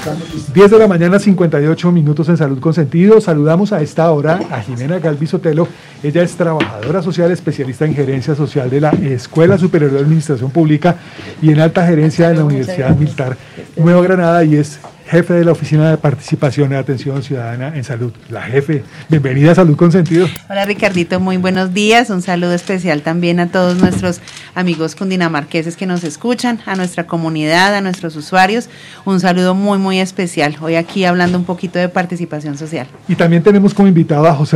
10 de la mañana, 58 minutos en Salud con Sentido. Saludamos a esta hora a Jimena Galvis Sotelo. Ella es trabajadora social, especialista en gerencia social de la Escuela Superior de Administración Pública y en alta gerencia de la Universidad Militar Nueva Granada, y es jefe de la Oficina de Participación y Atención Ciudadana en Salud. La jefe, bienvenida a Salud con Sentido. Hola Ricardito, muy buenos días. Un saludo especial también a todos nuestros amigos cundinamarqueses que nos escuchan, a nuestra comunidad, a nuestros usuarios. Un saludo muy especial. Hoy aquí hablando un poquito de participación social. Y también tenemos como invitado a José